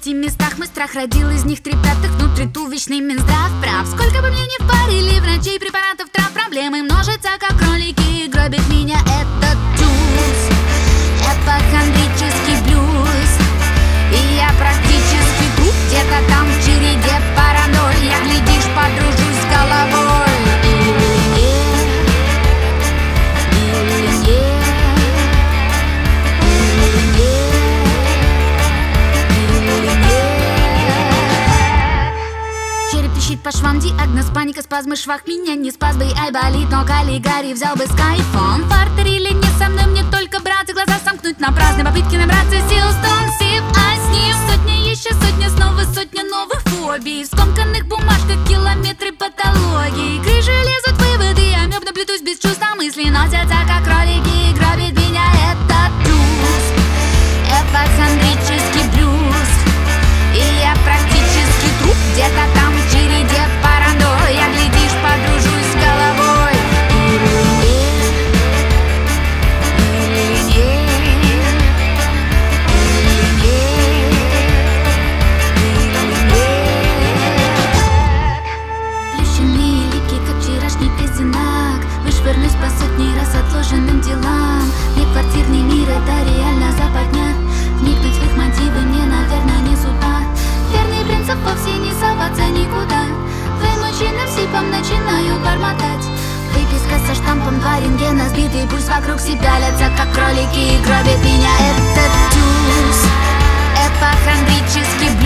5 местах мой страх родил из них 3/5. Внутри туловищный Минздрав прав. Сколько бы мне ни впарили врачей, препаратов, трав, проблемы множатся, как кролики, гробит меня этот туз. Эпохондрический блюз. И я практически тут, где-то там в череде паранойи. Я, глядишь, подружусь с головой. По швам диагноз, паника, спазмы, швах. Меня не спас бы, ай, болит, но Каллигари взял бы с кайфом. Фартер или не со мной, мне только браться, глаза сомкнуть на праздные попытки набраться сил. Стонсив, а с ним сотня, еще сотня, снова сотня новых фобий. В скомканных бумажках километры патологии. Крыши лезут выводы, я мёбно плетусь без чувства, мысли носятся, как кролики, гробит меня этот туз. Эпохондрический блюз. И я практически труп, где-то там в череде паранойи. Я, глядишь, подружусь с головой. Плющенные лики, как вчерашний казинак. Вышвырнусь по сотни раз отложенным делам. Мне квартирный мир, это реально западня. Вникнуть в их мотивы мне, наверное, не судьба. Верный принцип вовсе не соваться никуда. Вымученным сипом начинаю бормотать. Выписка со штампом 2 рентгена. Сбитый пульс вокруг себя лятся, как кролики, и гробит меня этот туз. Эпохондрический блюз.